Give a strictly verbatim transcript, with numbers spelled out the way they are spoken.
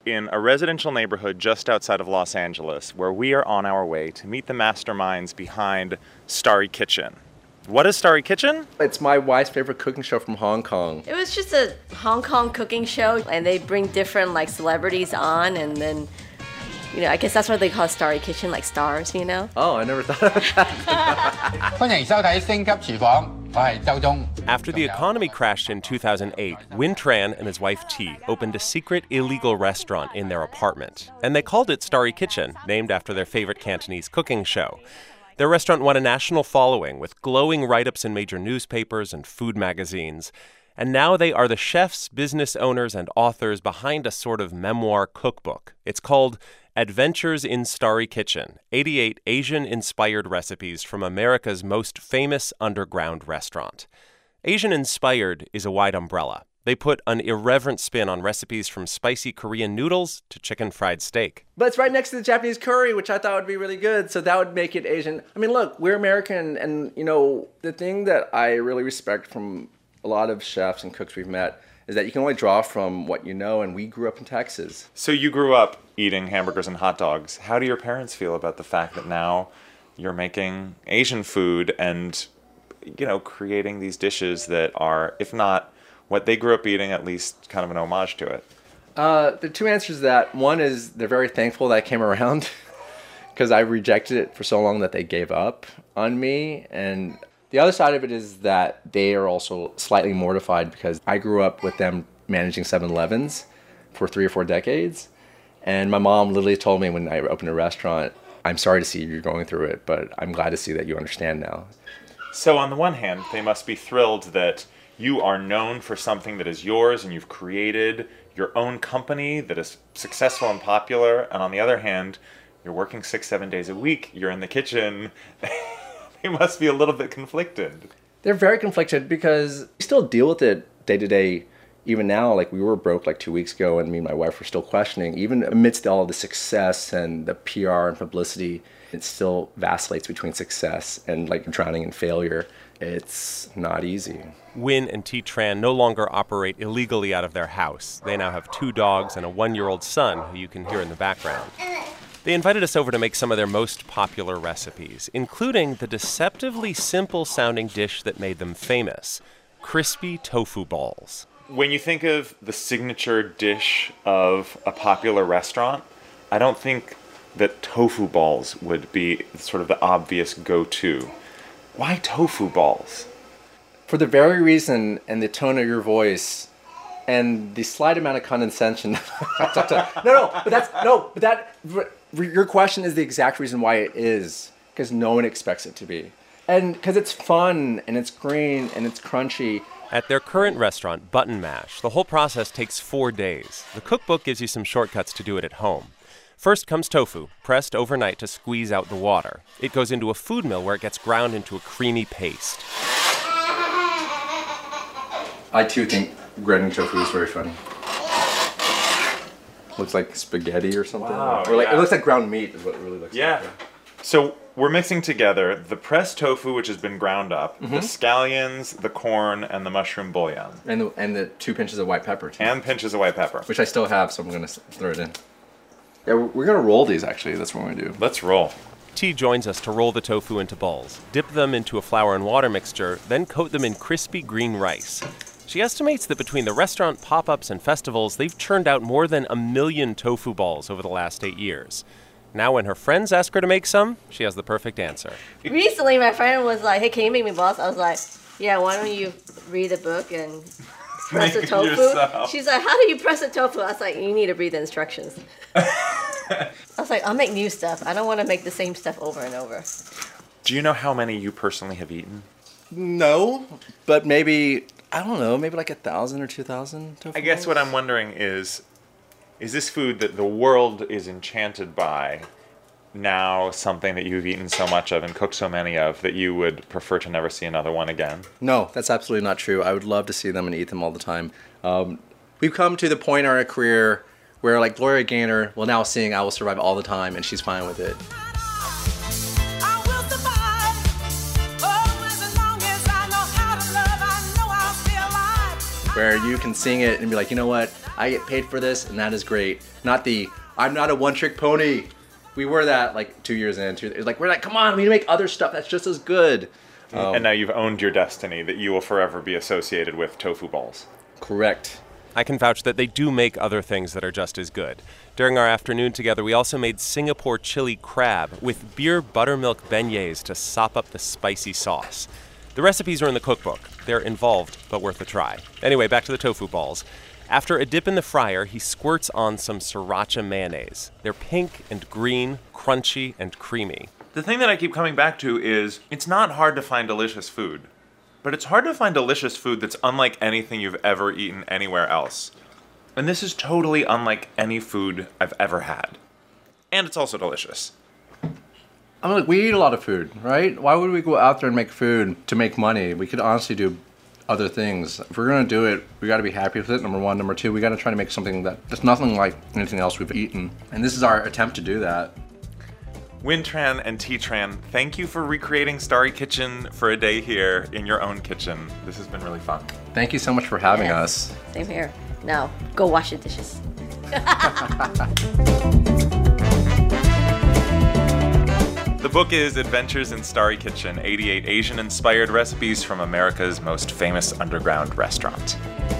in a residential neighborhood just outside of Los Angeles, where we are on our way to meet the masterminds behind Starry Kitchen. What is Starry Kitchen? It's my wife's favorite cooking show from Hong Kong. It was just a Hong Kong cooking show, and they bring different like celebrities on, and then, you know, I guess that's why they call it Starry Kitchen, like stars, you know? Oh, I never thought of that. 歡迎收睇星級廚房，我係周中。 After the economy crashed in two thousand eight, Win Tran and his wife T opened a secret illegal restaurant in their apartment. And they called it Starry Kitchen, named after their favorite Cantonese cooking show. Their restaurant won a national following with glowing write-ups in major newspapers and food magazines. And now they are the chefs, business owners, and authors behind a sort of memoir cookbook. It's called Adventures in Starry Kitchen, eighty-eight Asian-inspired recipes from America's most famous underground restaurant. Asian-inspired is a wide umbrella. They put an irreverent spin on recipes from spicy Korean noodles to chicken fried steak. But it's right next to the Japanese curry, which I thought would be really good, so that would make it Asian. I mean, look, we're American, and, you know, the thing that I really respect from a lot of chefs and cooks we've met is that you can only draw from what you know, and we grew up in Texas. So you grew up eating hamburgers and hot dogs. How do your parents feel about the fact that now you're making Asian food and, you know, creating these dishes that are, if not what they grew up eating, at least kind of an homage to it? Uh, the two answers to that. One is they're very thankful that I came around because I rejected it for so long that they gave up on me. And the other side of it is that they are also slightly mortified because I grew up with them managing seven elevens for three or four decades. And my mom literally told me when I opened a restaurant, I'm sorry to see you're going through it, but I'm glad to see that you understand now. So on the one hand, they must be thrilled that you are known for something that is yours and you've created your own company that is successful and popular. And on the other hand, you're working six, seven days a week. You're in the kitchen. They must be a little bit conflicted. They're very conflicted because we still deal with it day to day. Even now, like we were broke like two weeks ago and me and my wife were still questioning. Even amidst all the success and the P R and publicity, it still vacillates between success and like drowning in failure. It's not easy. Win and T. Tran no longer operate illegally out of their house. They now have two dogs and a one-year-old son who you can hear in the background. They invited us over to make some of their most popular recipes, including the deceptively simple-sounding dish that made them famous, crispy tofu balls. When you think of the signature dish of a popular restaurant, I don't think that tofu balls would be sort of the obvious go-to. Why tofu balls? For the very reason and the tone of your voice and the slight amount of condescension. no, no, but that's, no, but that, your question is the exact reason why it is, because no one expects it to be. And because it's fun and it's green and it's crunchy. At their current restaurant, Button Mash, the whole process takes four days. The cookbook gives you some shortcuts to do it at home. First comes tofu, pressed overnight to squeeze out the water. It goes into a food mill where it gets ground into a creamy paste. I too think grinding tofu is very funny. Looks like spaghetti or something. Wow, or like yeah. It looks like ground meat is what it really looks yeah. like. Yeah. So we're mixing together the pressed tofu, which has been ground up, mm-hmm. the scallions, the corn, and the mushroom bouillon. And the, and the two pinches of white pepper too. And pinches of white pepper. Which I still have, so I'm going to throw it in. Yeah, we're going to roll these, actually. That's what we're going to do. Let's roll. T joins us to roll the tofu into balls, dip them into a flour and water mixture, then coat them in crispy green rice. She estimates that between the restaurant, pop-ups, and festivals, they've churned out more than a million tofu balls over the last eight years. Now when her friends ask her to make some, she has the perfect answer. Recently, my friend was like, hey, can you make me balls? I was like, yeah, why don't you read the book and press the tofu? Yourself. She's like, how do you press the tofu? I was like, you need to read the instructions. I was like, I'll make new stuff. I don't want to make the same stuff over and over. Do you know how many you personally have eaten? No, but maybe, I don't know, maybe like a thousand or two thousand tofu I guess balls? what I'm wondering is, is this food that the world is enchanted by now something that you've eaten so much of and cooked so many of that you would prefer to never see another one again? No, that's absolutely not true. I would love to see them and eat them all the time. Um, we've come to the point in our career where like Gloria Gaynor will now sing I Will Survive all the time, and she's fine with it. where you can sing it and be like, you know what, I get paid for this, and that is great. Not the, I'm not a one-trick pony. We were that like two years in. Two, like we're like, come on, we need to make other stuff that's just as good. Um, and now you've owned your destiny that you will forever be associated with tofu balls. Correct. I can vouch that they do make other things that are just as good. During our afternoon together, we also made Singapore chili crab with beer buttermilk beignets to sop up the spicy sauce. The recipes are in the cookbook. They're involved, but worth a try. Anyway, back to the tofu balls. After a dip in the fryer, he squirts on some sriracha mayonnaise. They're pink and green, crunchy and creamy. The thing that I keep coming back to is it's not hard to find delicious food, but it's hard to find delicious food that's unlike anything you've ever eaten anywhere else. And this is totally unlike any food I've ever had. And it's also delicious. I mean, like, we eat a lot of food, right? Why would we go out there and make food to make money? We could honestly do other things. If we're gonna do it, we gotta be happy with it, number one. Number two, we gotta try to make something that that's nothing like anything else we've eaten. And this is our attempt to do that. Win Tran and T Tran, thank you for recreating Starry Kitchen for a day here in your own kitchen. This has been really fun. Thank you so much for having Yes. us. Same here. Now, go wash your dishes. The book is Adventures in Starry Kitchen, eighty-eight Asian-inspired recipes from America's most famous underground restaurant.